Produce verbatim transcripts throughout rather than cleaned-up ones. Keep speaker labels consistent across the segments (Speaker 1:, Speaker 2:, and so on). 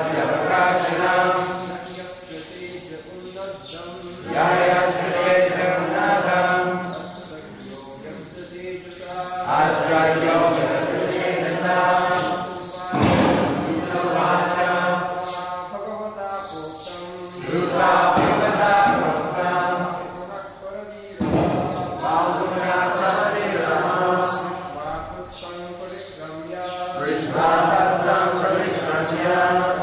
Speaker 1: Pratyavakashanam Yayaskate Jagannatham Asrayo Yatadesa Sutavacha Rupa Bhagavata Proktam Bhagavana Pravirama Vrishvapastam Pravishvanya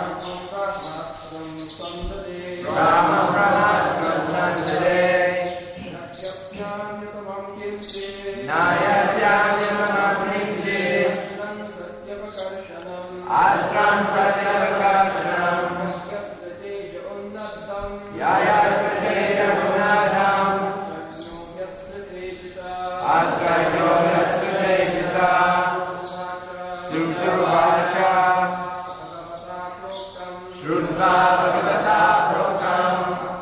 Speaker 1: Rama Pramastam Sandade Nayasyamyatamam Kimchit Astram Pratyavakashanam Yayaskate Jagunnatham Astrayo Yaskate Jisa Sutavacha Shrutva Bhagavata Proktam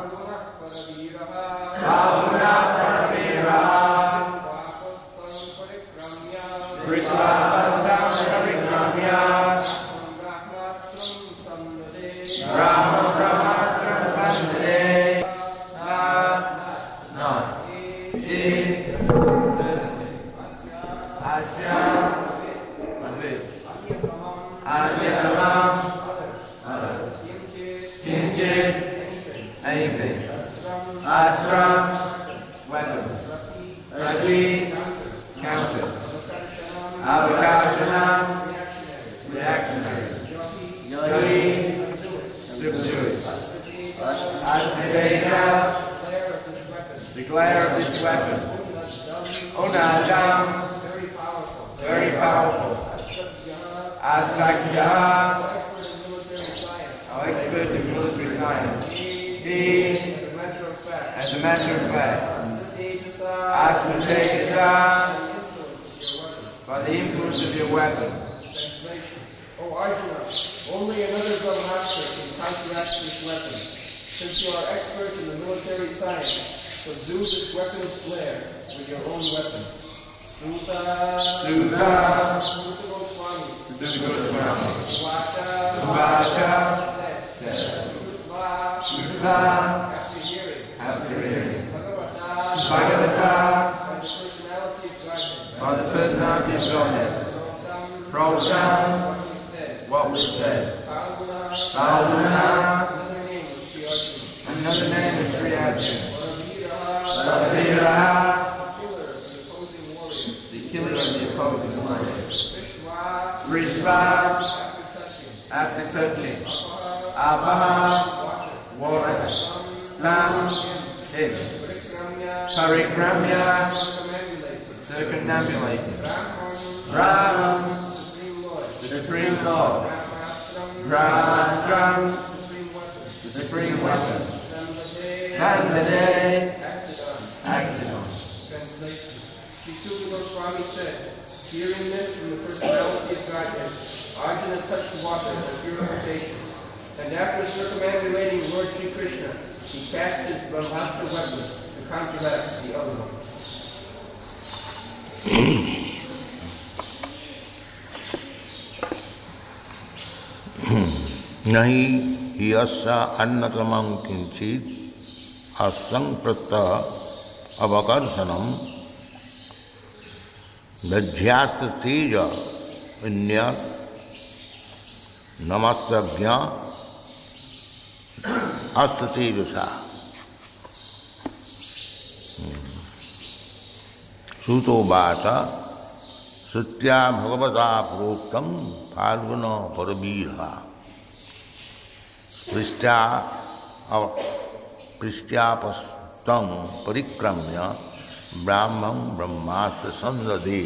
Speaker 1: Bhavuna Paramiraha Vrishvapastam Pravigramya Rama Brahmastram Sandade Na Na It Asya Adyatamam Kinchit Anything Asram Weapon Rati Counter Avakashanam Reactionary Yogi Subdued Astadeja The glare of this weapon Unadam Very powerful Astagya How expert in military science He As a matter of fact Asmatejasa By the influence of your weapon.
Speaker 2: O Arjuna, only another Brahmastra can counteract this weapon. Since you are expert in the military science, subdue this weapon's glare with your own weapon. Suta,
Speaker 1: Suta,
Speaker 2: Suta Goswami,
Speaker 1: Suta Goswami,
Speaker 2: Vacha,
Speaker 1: Vacha,
Speaker 2: said, Sutva,
Speaker 1: Sutva,
Speaker 2: after hearing,
Speaker 1: after hearing,
Speaker 2: Bhagavata,
Speaker 1: Bhagavata,
Speaker 2: by the personality of Godhead,
Speaker 1: by the personality of Godhead, Proktam, what was said, Bhavuna, another name is Sri Arjuna, Bhaviraha, the killer of the opposing warriors, Vrishva, after touching, Apaha, water, Tam, him, Parikramya, circumambulating, Brahman, the Supreme Lord, Brahmastram, the Supreme Weapon, Sandade, acted on.
Speaker 2: Translation. Sri Suta Goswami said, hearing this from the personality of Godhead, Arjuna touched water for purification, and after circumambulating Lord Sri Krishna, he cast his Brahmastra weapon to counteract the other one.
Speaker 3: Nahi yasa annatamam kinchit asang pratta avakarsanam dajyasta teja vinyas namastagya asta tejasa. Suto bhata satya bhagavata proktam phalguna parabirha Prishtya Prishtapastam parikramya brahman brahmasya sandade.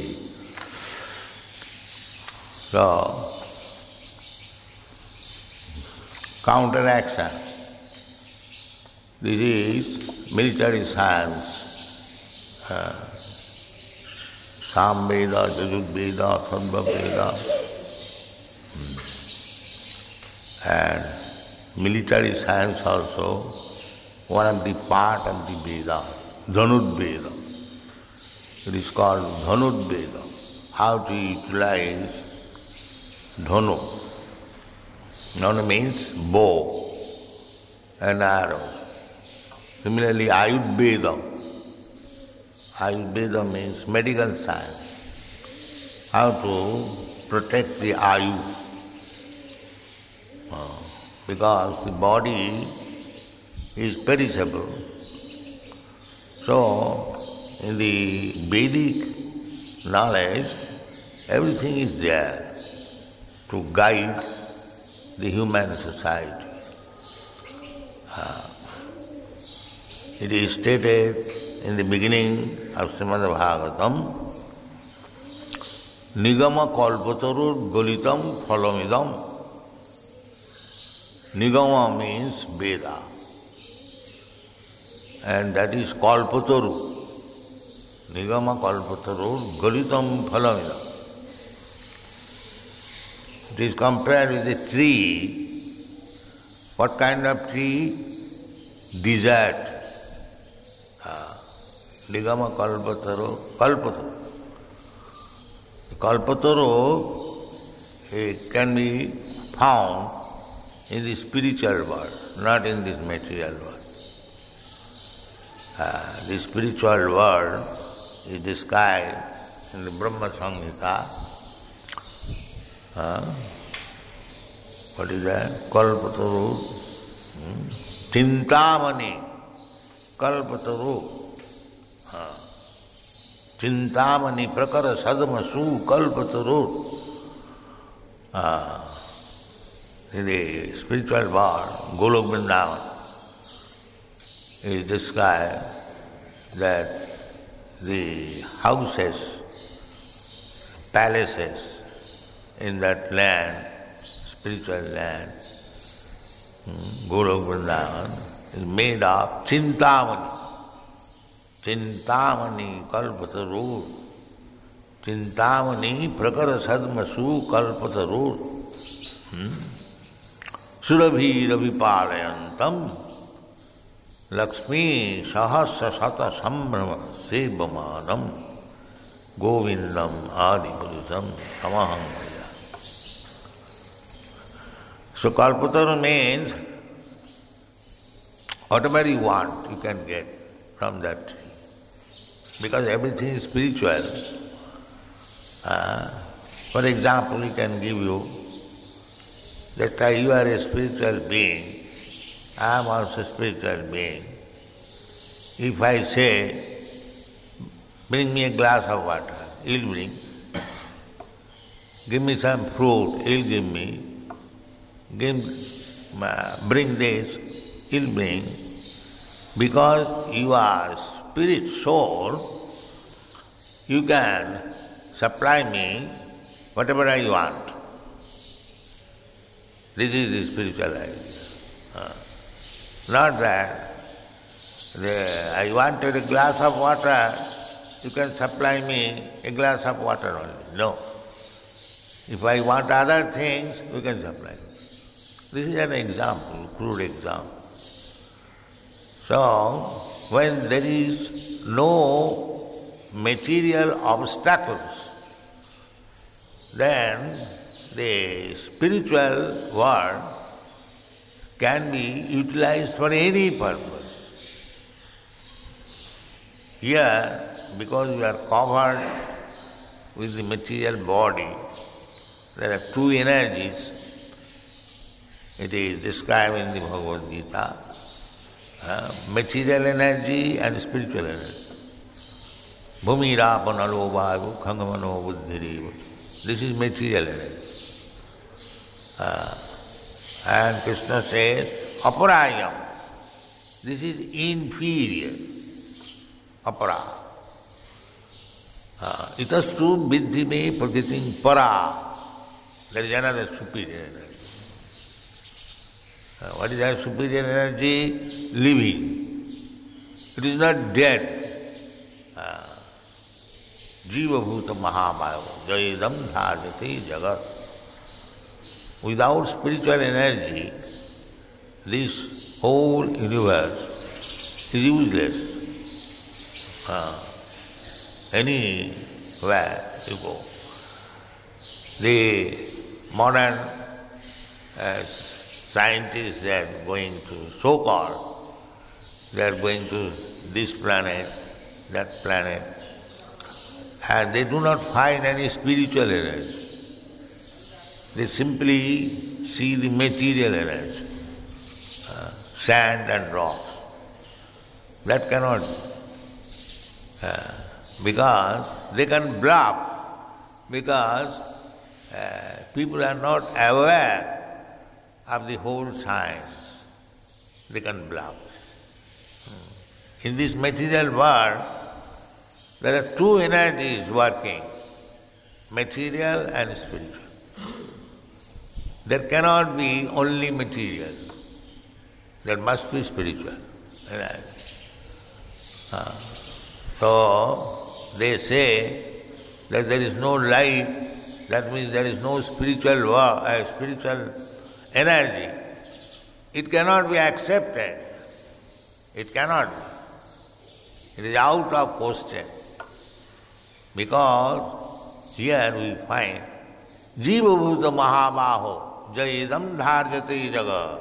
Speaker 3: So, counteraction. This is military science. Uh, Sam Veda, Jajud Veda, Sadva Veda. And military science also, one of the part of the Veda, Dhanud Veda. It is called Dhanud Veda, how to utilize Dhanu. Nona means bow and arrows. Similarly, Ayurveda. Ayurveda means medical science. How to protect the Ayu. Uh, because the body is perishable. So, in the Vedic knowledge, everything is there to guide the human society. Uh, it is stated in the beginning of Srimad Bhagavatam, Nigama kalpatarur golitam phalamidam. Nigama means Veda, and that is kalpataru. Nigama kalpatarur golitam phalamidam. It is compared with a tree. What kind of tree? Desert. Nigama kalpataru, kalpataru. Kalpataru it can be found in the spiritual world, not in this material world. Uh, the spiritual world is described in the Brahma Samhita. Uh, what is that? Kalpataru. Hmm? Chintamani. Kalpataru. Uh, Chintamani prakara sadmasu kalpataru. Uh, in the spiritual world, Golok Vrindavan is described that the houses, palaces in that land, spiritual land, Golok Vrindavan, is made of Chintamani. Chintamani kalpataru. Chintamani prakara sadmasu kalpataru. Hmm? Surabhi ravipalayantam Lakshmi sahasra sata sambrama sevamanam govindam adipurusham tamaham maya. So kalpataru means whatever you want you can get from that tree. Because everything is spiritual. Uh, for example, we can give you that uh, you are a spiritual being, I am also a spiritual being. If I say, bring me a glass of water, he'll bring. Give me some fruit, he'll give me. Give, uh, bring this, he'll bring. Because you are spirit, soul, you can supply me whatever I want. This is the spiritual idea. Uh, not that the, I wanted a glass of water, you can supply me a glass of water only. No. If I want other things, you can supply me. This is an example, crude example. So, when there is no material obstacles, then the spiritual world can be utilized for any purpose. Here, because we are covered with the material body, there are two energies. It is described in the Bhagavad Gita. Uh, material energy and spiritual energy. Bhumirāpanalo vāgu khangamano buddhiriva. This is material energy. Uh, and Krishna says, aparayam. This is inferior. Apara. Uh, itastu viddhi me prakritim para. There is another superior energy. Uh, what is that superior energy? Living. It is not dead. Jiva bhuta mahamaya jayedam dhājati jagat. Without spiritual energy, this whole universe is useless. Uh, anywhere you go. The modern uh, scientists, they are going to, so-called, they are going to this planet, that planet, and they do not find any spiritual energy. They simply see the material energy, uh, sand and rocks. That cannot, uh, because they can bluff, because uh, people are not aware of the whole science. They can bluff. In this material world, there are two energies working, material and spiritual. There cannot be only material. There must be spiritual energy. Uh, so, they say that there is no light, that means there is no spiritual work, uh, spiritual energy. It cannot be accepted. It cannot be. It is out of question. Because here we find Jiva Bhuta Mahabaho Jayidam Dharjate Jagat.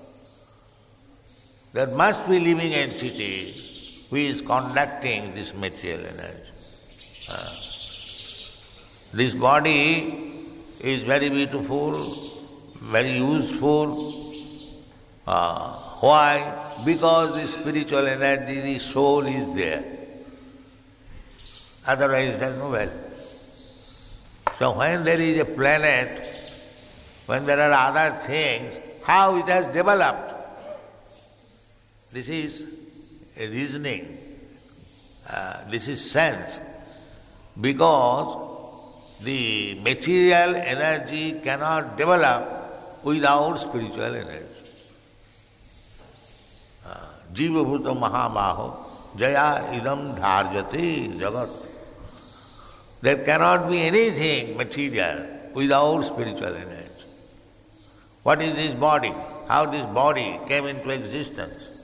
Speaker 3: There must be living entity who is conducting this material energy. Uh, this body is very beautiful, very useful. Uh, why? Because the spiritual energy, the soul is there. Otherwise it has no value. So when there is a planet, when there are other things, how it has developed? This is a reasoning. Uh, this is sense. Because the material energy cannot develop without spiritual energy. Jiva Bhuta Mahabaho Jaya Idam Dharjati Jagat. There cannot be anything material without spiritual energy. What is this body? How this body came into existence?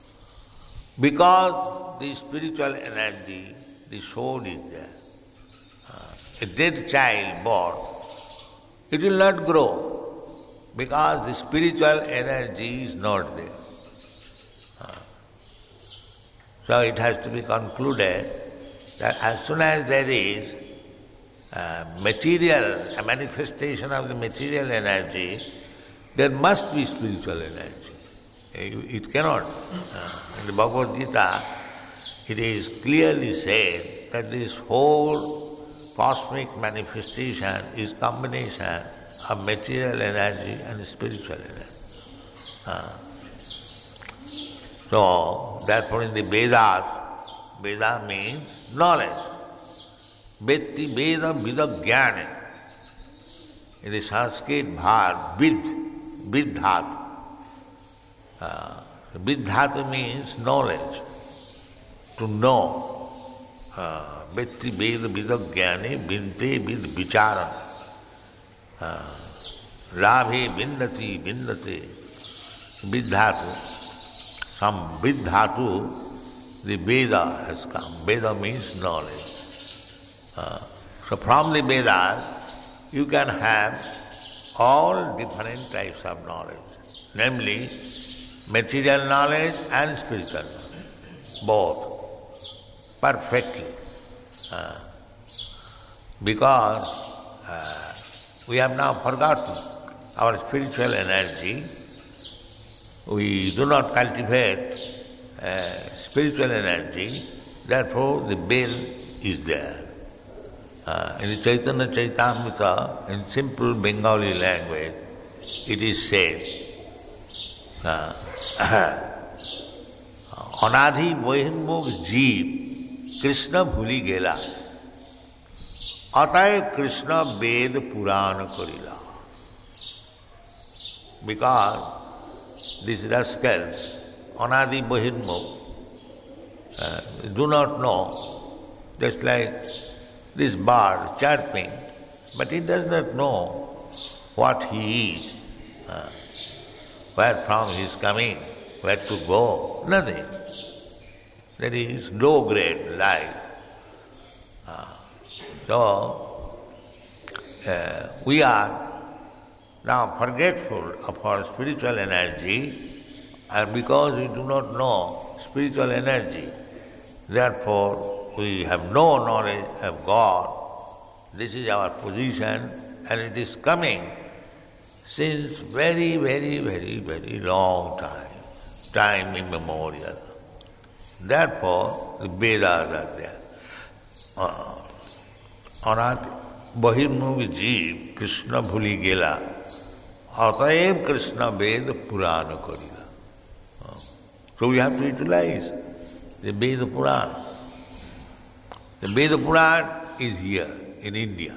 Speaker 3: Because the spiritual energy, the soul is there. Uh, a dead child born, it will not grow because the spiritual energy is not there. Uh, so it has to be concluded that as soon as there is uh, material, a manifestation of the material energy, there must be spiritual energy. It cannot. Uh, in the Bhagavad Gita, it is clearly said that this whole cosmic manifestation is combination of material energy and spiritual energy. Uh, so, therefore in the Vedas, Veda means knowledge. Vetti Veda Vida Jnane. In the Sanskrit bhar, vid, vidhat. Uh, vidhat means knowledge, to know. Vetti Veda Vida Jnane Vinte Vid Vicharan. Rabhe Vindati Vindate. Vidhatu. From vidhatu, the Veda has come. Veda means knowledge. Uh, so from the Vedas, you can have all different types of knowledge, namely material knowledge and spiritual knowledge, both, perfectly. Uh, because uh, we have now forgotten our spiritual energy. We do not cultivate uh, spiritual energy, therefore the bell is there. Uh, in the Chaitanya Chaitamrita, in simple Bengali language, it is said, uh, Anadhi Bohinmukh Jeev Krishna Bhuli Gela Atay Krishna Ved Purana Karila. Because these rascals, Anadi Bohinmukh, uh, do not know, just like this bird chirping, but he does not know what he is, uh, where from he is coming, where to go, nothing. There is low grade life. Uh, so, uh, we are now forgetful of our spiritual energy, and because we do not know spiritual energy, therefore we have no knowledge of God. This is our position, and it is coming since very, very, very, very long time, time immemorial. Therefore, the Vedas are there. অনাথ বহির্মুখী জীব কৃষ্ণ ভুলি গেলা অতএব কৃষ্ণ বেদ পুরাণ করিলা. So we have to utilize the Veda Purana. The Veda Purana is here in India.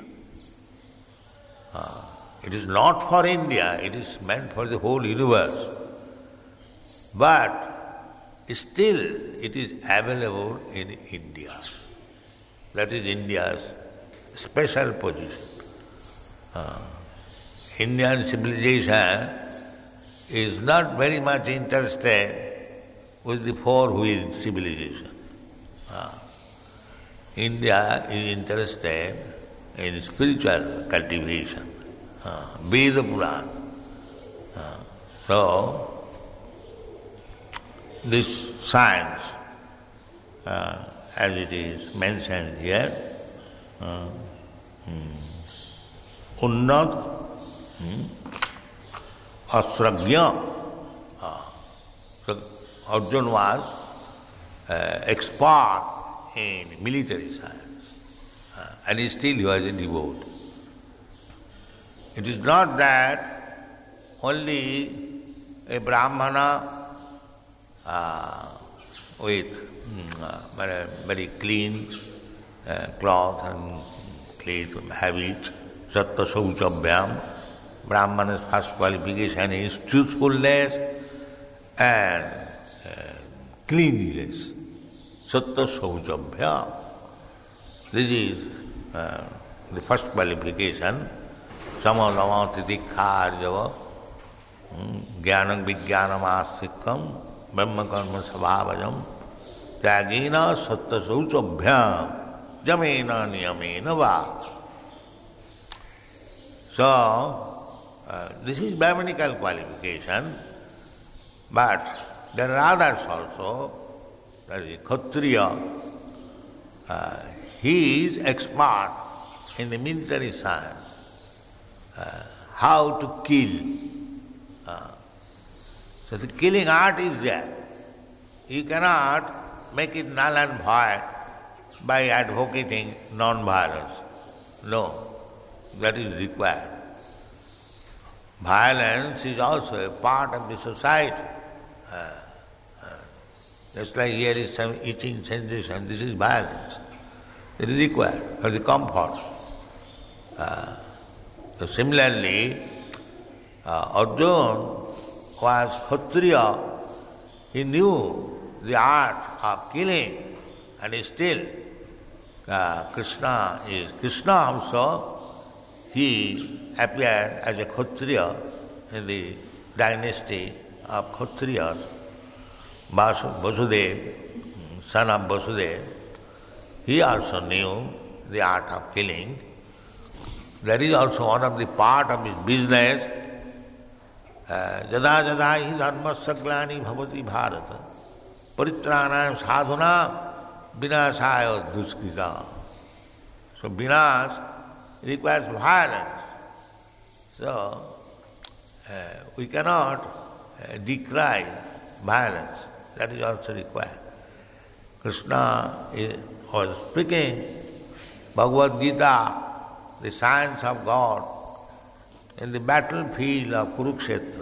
Speaker 3: Uh, it is not for India, it is meant for the whole universe. But still it is available in India. That is India's special position. Uh, Indian civilization is not very much interested with the four-wheeled civilization. Uh, India is interested in spiritual cultivation, uh, Veda Purana. Uh, so, this science, uh, as it is mentioned here, Unnat Astragya. So Arjuna was uh, expert in military science, uh, and still he was a devotee. It is not that only a Brahmana uh, with uh, very, very clean uh, cloth and clean habit, sattva sauchabhyam, Brahmana's first qualification is truthfulness and uh, cleanliness. Sattva sauchabhyam. This is uh, the first qualification. Samadhamati dikkhārjava, jnanam vijnanam āstikam, brahma karma sabhavajam, tyagena sattva sauchabhyam, jamena niyamena va. So, uh, this is Brahmanical qualification, but there are others also. That is Kshatriya. Uh, he is expert in the military science, uh, how to kill. Uh, so the killing art is there. You cannot make it null and void by advocating non-violence. No, that is required. Violence is also a part of the society. Uh, uh, just like here is some itching sensation, this is violence. It is required for the comfort. Uh, so similarly, uh, Arjuna was Kshatriya. He knew the art of killing, and still uh, Krishna is Krishna also. He appeared as a Kshatriya in the dynasty of Kshatriyas. Vasudeva, son of Vasudeva, he also knew the art of killing. That is also one of the part of his business. Jada jada hi dharmasya glani bhavati bharata paritranam sadhuna vinasaya duskrita. So vinas requires violence. So uh, we cannot uh, decry violence. That is also required. Krishna is, was speaking Bhagavad Gita, the science of God, in the battlefield of Kurukshetra.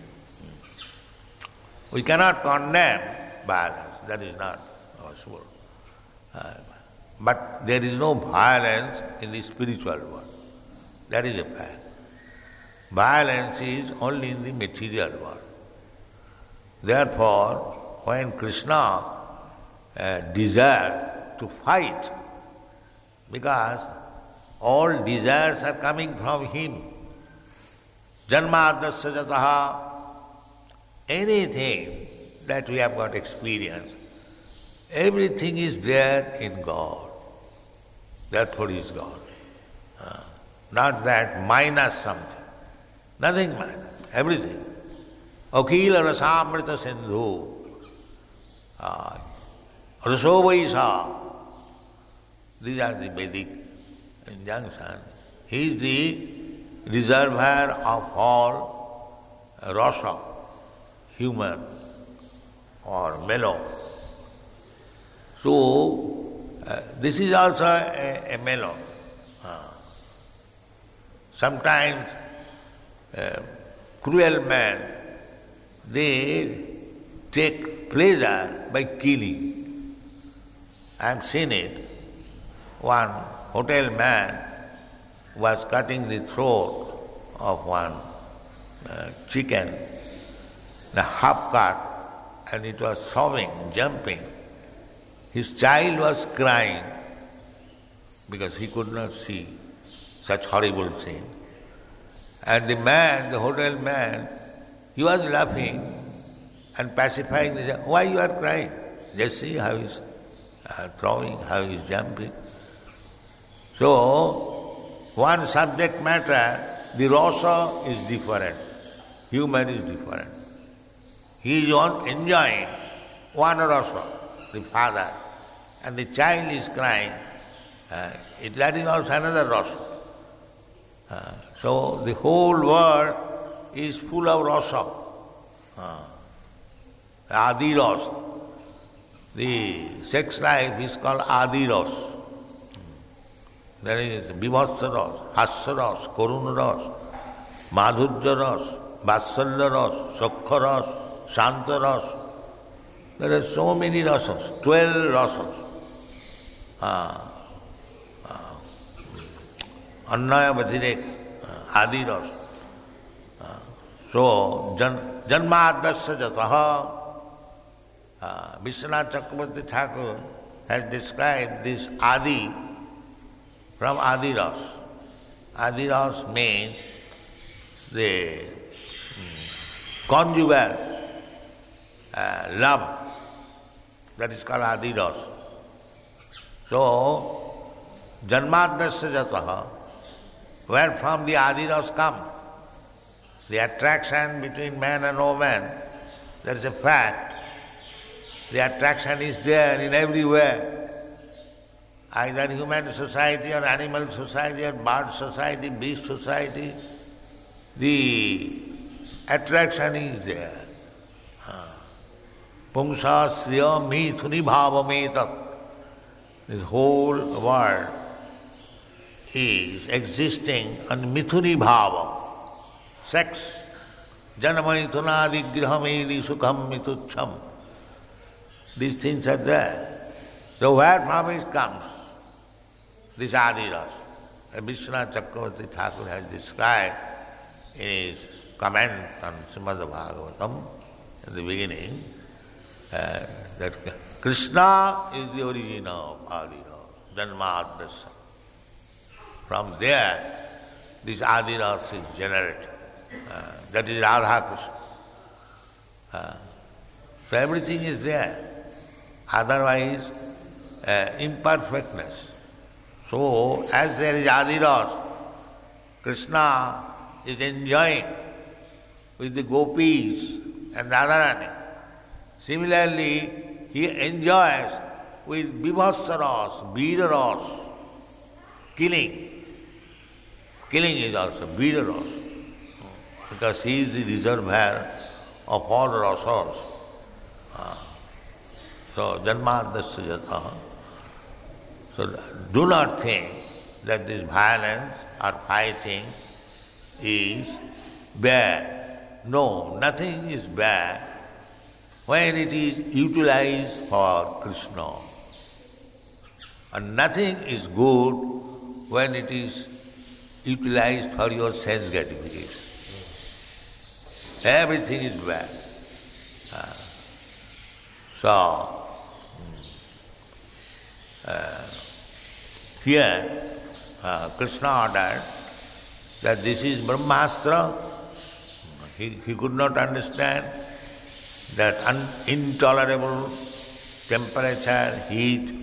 Speaker 3: We cannot condemn violence, that is not possible. Uh, but there is no violence in the spiritual world. That is a fact. Violence is only in the material world. Therefore, when Krishna uh, desired to fight, because all desires are coming from him, Janmadasya jataha, anything that we have got experience, everything is there in God. Therefore he is God. Uh, not that minus something. Nothing matters, everything. Akhila rasamrita sindhu, uh, rasovaisa. These are the Vedic injunctions. He is the reservoir of all rasa, human or mellow. So, uh, this is also a, a mellow. Uh, sometimes, uh, cruel men, they take pleasure by killing. I have seen it. One hotel man was cutting the throat of one uh, chicken, the half cut, and it was sobbing, jumping. His child was crying because he could not see such horrible scene. And the man, the hotel man, he was laughing and pacifying. He said, "Why you are crying? Just see how he is uh, throwing, how he is jumping." So, one subject matter, the rasa is different. Human is different. He is on enjoying one rasa, the father, and the child is crying. Uh, it, that is also another rasa. Uh, so the whole world is full of rasa. Uh, adi rasa. The sex life is called adi rasa. There is Vibhasa ras, Hasya ras, Karuna ras, Madhurya ras, Vatsalya ras, Sakha ras, Shanta ras. There are so many rasas, twelve rasas. Uh, uh, Annaya Vatirek, uh, Adi ras. Uh, so, jan, Janmadasya jataha, uh, Vishwanath Chakravarti Thakur has described this Adi from Adi ras. Adi ras means the um, conjugal uh, love. That is called Adi ras. So, Janmadasya jataha, where from the Adi ras come, the attraction between man and woman, that is a fact. The attraction is there in everywhere. Either human society or animal society or bird society, beast society, the attraction is there. Pungsa sriya mithuni bhava metak. This whole world is existing on mithuni bhava, sex. Janamaithunadi grihameli sukham mitucham. These things are there. So where from it comes? This Adi ras. Vishwanath Chakravarti Thakur has described in his comment on Srimad Bhagavatam in the beginning uh, that Krishna is the origin of Adi ras, Janmadasya. From there, this Adi ras is generated. Uh, that is Radha Krishna. Uh, so everything is there. Otherwise, uh, imperfectness. So, as there is Adi ras, Krishna is enjoying with the gopis and Radharani. Similarly, he enjoys with Vibhasa ras, Veera ras, killing. Killing is also Veera ras, because he is the reservoir of all rasas. Uh, so, Janmadasya jataha. So do not think that this violence or fighting is bad. No, nothing is bad when it is utilized for Krishna. And nothing is good when it is utilized for your sense gratification. Everything is bad. Uh, so, uh, here, uh, Krishna ordered that this is Brahmastra. He, he could not understand that un- intolerable temperature, heat,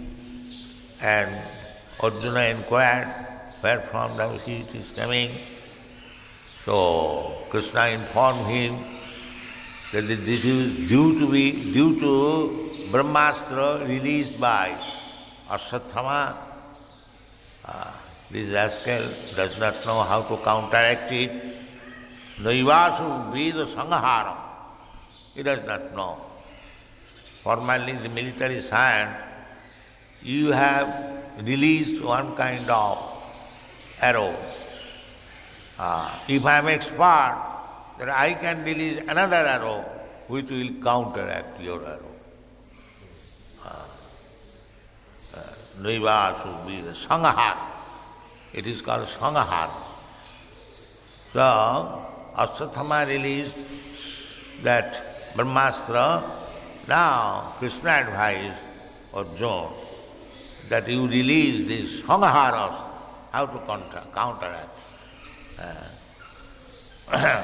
Speaker 3: and Arjuna inquired where from the heat is coming. So Krishna informed him that this is due to be due to Brahmastra released by Ashwatthama. Uh, this rascal does not know how to counteract it. Naivasu Veda Sangharam. He does not know. Formerly in the military science, you have released one kind of arrow. Uh, if I am expert, then I can release another arrow which will counteract your arrow. Naivasu Veda Sanghara. It is called Sanghara. So, Ashwatthama released that Brahmastra. Now, Krishna advised Arjuna that you release this Sanghara, how to counter, counteract. Uh,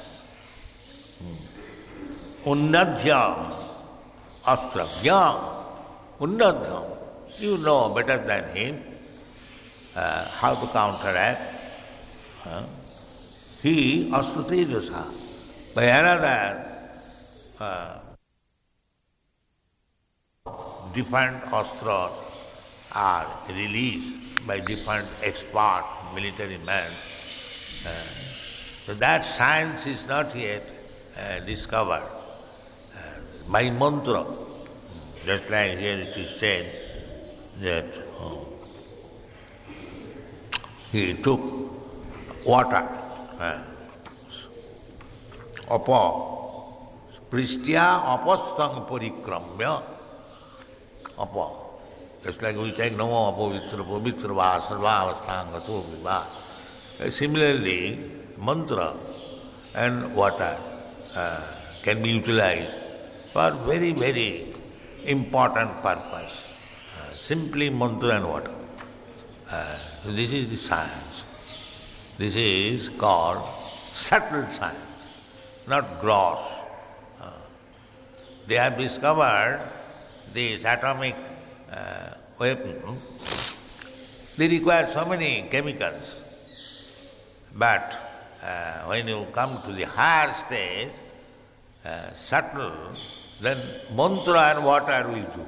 Speaker 3: Unnadhyam Astravyam. Unnadhyam. You know better than him uh, how to counteract. Uh, he Astrutejasa. By another uh, different astras are released by different expert military men. Uh, so that science is not yet uh, discovered. Uh, by mantra, just like here it is said that oh, he took water, uh, apa, pristya apastang parikramya, apa. Just like we take namo apavitra pavitra va sarva avasthangato viva. Similarly, mantra and water uh, can be utilized for very, very important purpose. Uh, simply mantra and water. Uh, so this is the science. This is called subtle science, not gross. Uh, they have discovered this atomic uh, weapon. They require so many chemicals. But uh, when you come to the higher stage, uh, subtle, then mantra and water will do.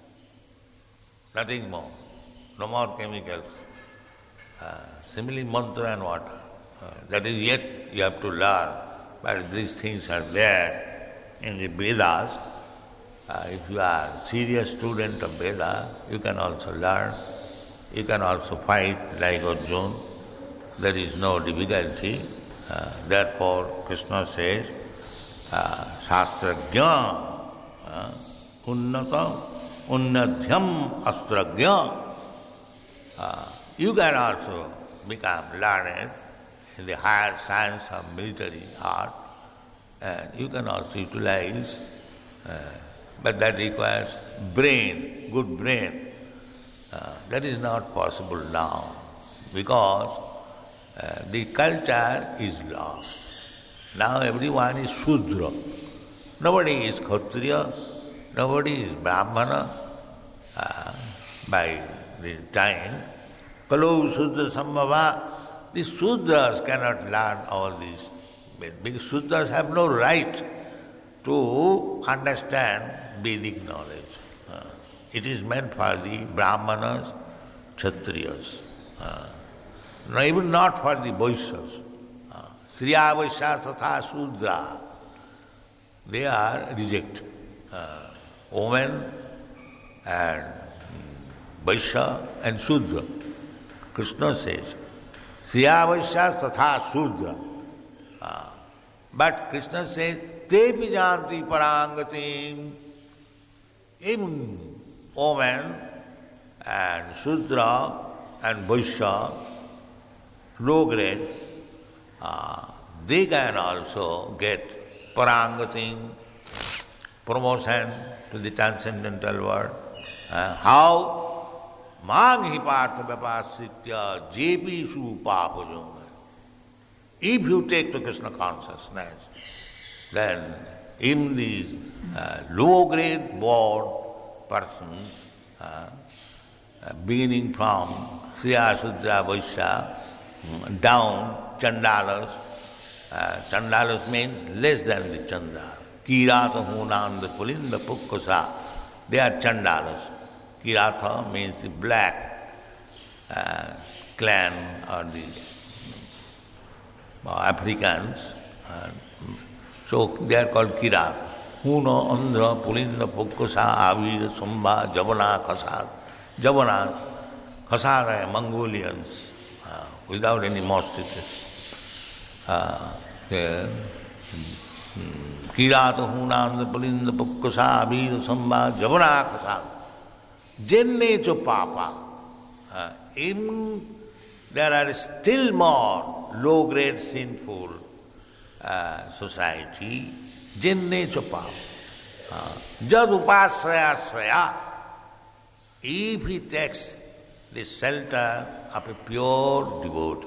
Speaker 3: Nothing more. No more chemicals. Uh, simply mantra and water. Uh, that is yet you have to learn. But these things are there in the Vedas. Uh, if you are a serious student of Veda, you can also learn. You can also fight like Arjuna. There is no difficulty. Uh, therefore, Krishna says, uh, Shastrajna, uh, Unnata, Unnadhyam Astrajna. Uh, you can also become learned in the higher science of military art, and you can also utilize, uh, but that requires brain, good brain. Uh, that is not possible now, because uh, the culture is lost. Now everyone is Shudra. Nobody is Kshatriya, nobody is Brahmana. Uh, by the time, Kalu Shudra Sambhava, the Shudras cannot learn all this. Because Shudras have no right to understand Vedic knowledge. Uh, it is meant for the Brahmanas, Kshatriyas. Uh, no, even not for the Vaishyas. Uh, Striya Vaishya Tatha Shudra. They are rejected. Uh, women and Vaishya and Shudra. Krishna says, Striya Vaishya Tatha Shudra. Uh, but Krishna says, Tepi janti parangati. Even women and Shudra and Vaishya, low grade, uh, they can also get parangati, promotion to the transcendental world. Uh, how? Maghi partha vyapasitya jepishu papajona. If you take to Krishna consciousness, then in the uh, low grade born persons, uh, uh, beginning from Striya, Shudra, Vaishya, down, Chandalas, Uh, Chandalas means less than the Chandala. Kirata Hunanda Pulinda Pukkusa, they are Chandalas. Kirata means the black uh, clan or the uh, Africans. Uh, so they are called Kirata. Huna, Andhra, Pulinda, Pukkusa, Avir, Sumba, Javana, Khasad. Javana, Khasad are Mongolians uh, without any monstrosities. Uh, Kirata, Huna, Pulinda, Pukkusa, Avir, Sumba, Javana, Khasad. Jenne cho Papa. Uh, even there are still more low-grade sinful uh, society. Jenne chopa. Jad upasraya sraya. If he takes the shelter of a pure devotee,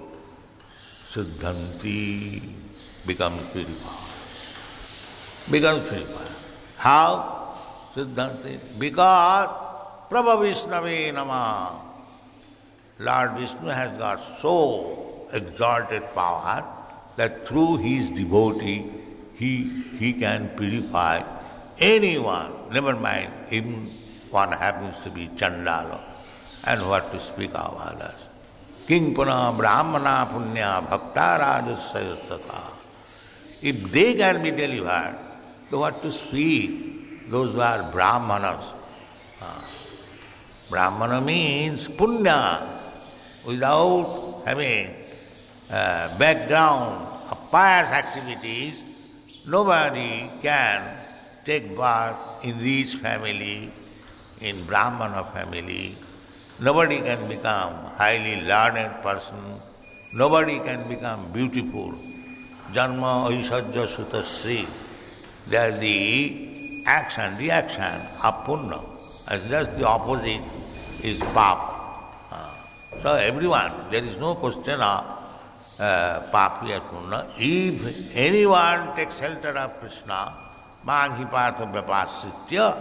Speaker 3: Siddhanti becomes purified. Becomes purified. How? Siddhanti? Because Prabha Vishnave Nama. Lord Vishnu has got so exalted power that through his devotee He, he can purify anyone, never mind even one happens to be Chandala, and what to speak of others. King Puna Brahmana Punya Bhakta Rajasayastata. If they can be delivered, so what to speak? Those who are Brahmanas. Uh, Brahmana means Punya, without having uh, background of pious activities. Nobody can take birth in rich family, in Brahmana family. Nobody can become highly learned person. Nobody can become beautiful. Janma Aishajya Sutasri. They are the action, reaction of Punna. And just the opposite is Papa. Uh, so everyone, there is no question of Uh, papi or punna. If anyone takes shelter of Krishna, Manghipatha Vyapasitya,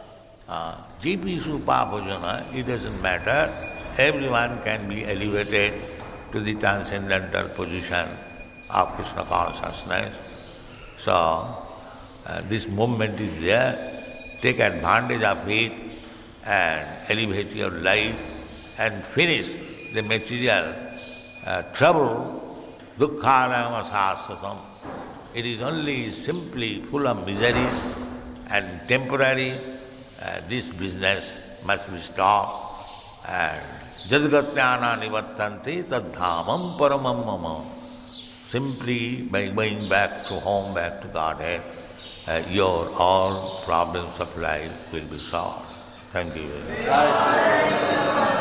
Speaker 3: Jipisu Papajana, it doesn't matter. Everyone can be elevated to the transcendental position of Krishna consciousness. So, uh, this movement is there. Take advantage of it and elevate your life and finish the material uh, trouble. Dukkhanam asasatam. It is only simply full of miseries and temporary. Uh, this business must be stopped. And jadgatnyana nivattanti tadhamam paramam mama. Simply by going back to home, back to Godhead, uh, your all problems of life will be solved. Thank you very much.